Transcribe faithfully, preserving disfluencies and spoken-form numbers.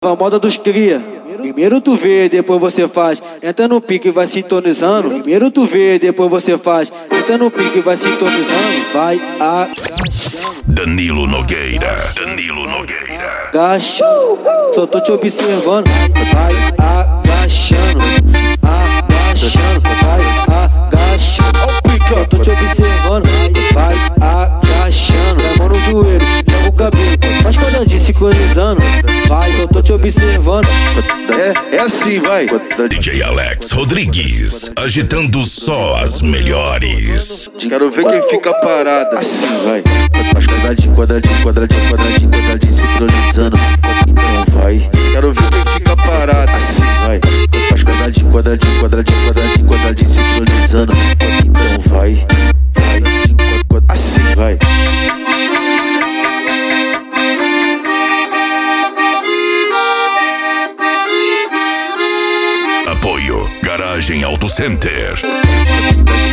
A moda dos cria. Primeiro tu vê, depois você faz. Entra no pique e vai sintonizando. Primeiro tu vê, depois você faz. Entra no pique e vai sintonizando. Vai agachando. Danilo Nogueira. Danilo Nogueira. Agacha. Só tô te observando. Vai agachando. Agachando. Vai agachando. Só tô te observando. Vai agachando. A mão no joelho, joga o cabelo. Faz quadradinho sincronizando. Vai, eu tô te observando. É, é assim, vai. D J Alex Rodrigues, agitando só as melhores. Quero ver quem fica parado. Assim, vai. Faz quadradinho, quadradinho, quadradinho, quadradinho, quadradinho, sincronizando. Então vai. Quero ver quem fica parado. Assim, vai. Faz quadradinho, quadradinho, quadradinho, quadradinho, quadradinho, sincronizando. Então vai. Vai. Assim, vai. Apoio Garagem Auto Center.